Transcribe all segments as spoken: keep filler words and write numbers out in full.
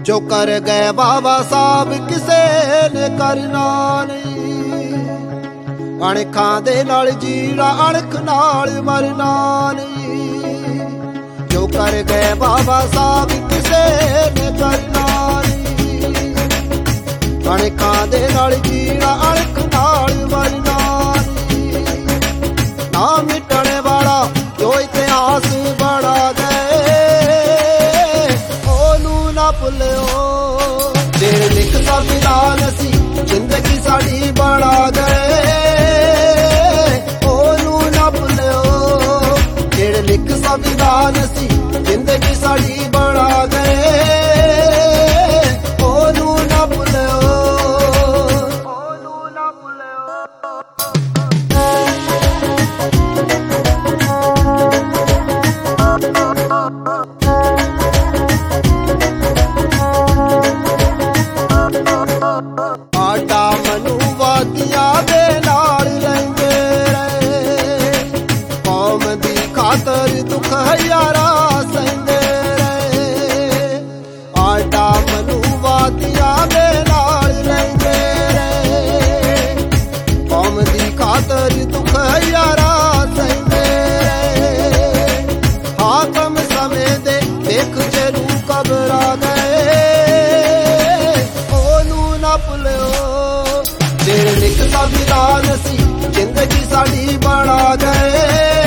ਜੋ ਕਰ ਗਏ ਬਾਬਾ ਸਾਹਿਬ ਕਿਸੇ ਨੇ ਕਰਨਾ ਨਹੀਂ। ਅਣਖਾਂ ਦੇ ਨਾਲ ਜੀਣਾ ਅਣਖ ਨਾਲ ਮਰਨਾ ਨਹੀਂ। ਜੋ ਕਰ ਗਏ ਬਾਬਾ ਸਾਹਿਬ ਕਿਸੇ ਨੇ ਕਰਨਾ ਨਹੀਂ। ਅਣਖਾਂ ਦੇ ਨਾਲ ਜੀਣਾ ਅਣਖ ਨਾਲ ਮਰਨਾ ਨਹੀਂ। ਨਾ ਮਿਟਣ ਵਾਲਾ ਜੋ ਇਤਿਹਾਸ ਬਣਾ ਗਏ ਉਹਨੂੰ ਨਾ ਭੁੱਲਿਓ। ਜਿਹੜੇ ਲਿਖ ਸੰਵਿਧਾਨ ਅਸੀਂ ਜ਼ਿੰਦਗੀ ਸਾਡੀ ਬਣਾ ਗਏ ਉਹਨੂੰ ਨਾ ਭੁੱਲਿਓ। ਜਿਹੜੇ ਲਿਖ ਸੰਵਿਧਾਨ ਅਸੀਂ ਜ਼ਿੰਦਗੀ ਸਾਡੀ ਬਣਾ ਗਏ ਉਹਨੂੰ ਨਾ ਭੁੱਲਿਓ। ਉਹਨੂੰ ਨਾ ਭੁੱਲਿਓ। ਆਡਾ ਮਨੂਵਾਦੀਆਂ ਦੇ ਨਾਲ ਰਹਿੰਦੇ ਰਹੇ। ਕੌਮ ਦੀ ਖਾਤਰ ਦੁੱਖ ਹਜ਼ਾਰਾਂ ਸਹਿੰਦੇ ਰਹੇ। ਆਡਾ ਮਨੂਵਾਦੀਆਂ ਦੇ ਨਾਲ ਰਹਿੰਦੇ ਰਹੇ। ਕੌਮ ਦੀ ਖਾਤਰ ਦੁੱਖ ਹਜ਼ਾਰਾਂ ਸਹਿੰਦੇ ਰਹੇ। ਹਾਕਮ ਸਮੇਂ ਦੇ ਦੇਖ ਜਰੂ ਕਬਰਾਂ ਗਏ ਉਹਨੂੰ ਨਾ ਭੁੱਲਿਓ। ਜਿਹੜੇ ਲਿਖ ਸੰਵਿਧਾਨ ਅਸੀਂ ਜ਼ਿੰਦਗੀ ਸਾਡੀ ਬਣਾ ਗਏ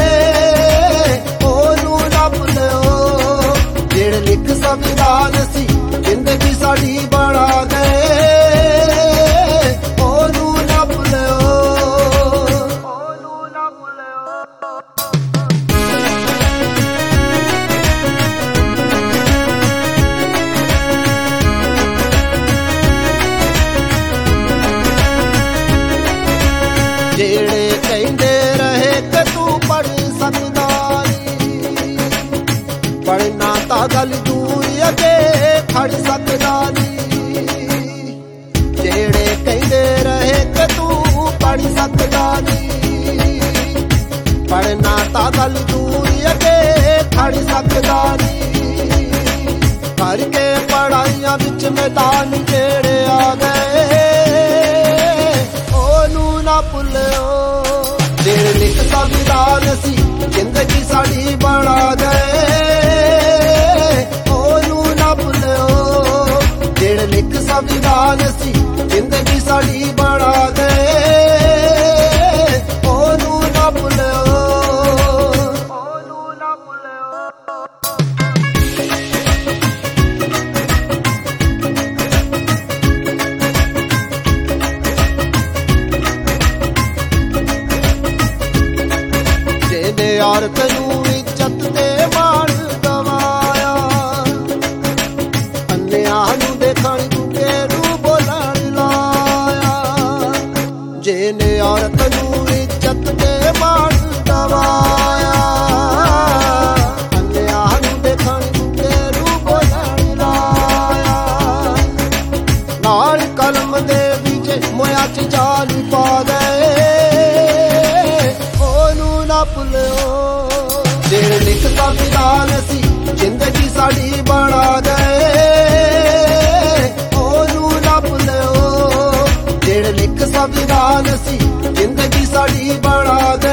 ਉਹਨੂੰ ਨਾ ਭੁੱਲਿਓ। ਜਿਹੜੇ ਲਿਖ ਸੰਵਿਧਾਨ ਅਸੀਂ ਜ਼ਿੰਦਗੀ ਸਾਡੀ ਬਣਾ ਗਏ ਉਹਨੂੰ ਨਾ ਭੁੱਲਿਓ। ਉਹਨੂੰ ਨਾ ਭੁੱਲਿਓ। ਜਿਹੜੇ ਕਹਿੰਦੇ ਰਹੇ ਕਿ ਤੂੰ ਪੜ੍ਹ ਸਕਦਾ ਨਹੀਂ। ਪੜ੍ਹਨਾ ਤਾਂ ਗੱਲ ਦੂਰ ਅੱਗੇ ਖੜ ਸਕਦਾ ਨਹੀਂ। ਜਿਹੜੇ ਕਹਿੰਦੇ ਰਹੇ ਕਿ ਤੂੰ ਪੜ੍ਹ ਸਕਦਾ ਨਹੀਂ। ਪੜ੍ਹਨਾ ਤਾਂ ਗੱਲ ਦੂਰ ਅੱਗੇ ਖੜ ਸਕਦਾ ਨਹੀਂ। ਕਰਕੇ ਪੜ੍ਹਾਈਆਂ ਵਿੱਚ ਮੈਦਾਨ ਜਿਹੜੇ ਆ ਗਏ ਉਹਨੂੰ ਨਾ ਭੁੱਲਿਓ। ਜਿਹੜੇ ਲਿਖ ਸੰਵਿਧਾਨ ਅਸੀਂ ਜ਼ਿੰਦਗੀ ਸਾਡੀ ਬਣਾ ਗਏ ਉਹਨੂੰ ਨਾ ਭੁੱਲਿਓ। ਜਿਹੜੇ ਲਿਖ ਸੰਵਿਧਾਨ ਅਸੀਂ ਜ਼ਿੰਦਗੀ ਸਾਡੀ ਬਣਾ ਗਏ ਉਹਨੂੰ ਨਾ ਭੁੱਲਿਓ। ਉਹਨੂੰ ਨਾ ਭੁੱਲਿਓ। ਜਿਹਨੇ ਔਰਤ ਨੂੰ ਇੱਜ਼ਤ ਤੇ ਮਾਣ ਗਵਾਇਆ। ਅੰਨਿਆਂ ਨੂੰ ਦੇਖਣ ਗੁੱਗੇ ਨੂੰ ਬੋਲਣ ਲਾਇਆ। ਜਿਹਨੇ ਔਰਤ ਨੂੰ ਇੱਜ਼ਤ ਤੇ ਮਾਣ ਗਵਾਇਆ। ਅੰਨਿਆਂ ਨੂੰ ਦੇਖਣ ਗੁੱਗੇ ਨੂੰ ਬੋਲਣ ਲਾਇਆ। ਨਾਲ ਕਲਮ ਦੇ ਵਿੱਚ ਮੋਇਆ ਚ ਜਾਲ ਪਾ ਗਏ ਉਹਨੂੰ ਨਾ ਭੁੱਲਿਓ। ਜਿਹੜੇ ਲਿਖ ਸੰਵਿਧਾਨ ਅਸੀਂ ਜ਼ਿੰਦਗੀ ਸਾਡੀ ਬਣਾ ਗਏ ਉਹਨੂੰ ਨਾ ਭੁੱਲਿਓ। ਜਿਹੜੇ ਲਿਖ ਸੰਵਿਧਾਨ ਅਸੀਂ ਜ਼ਿੰਦਗੀ ਸਾਡੀ ਬਣਾ ਗਏ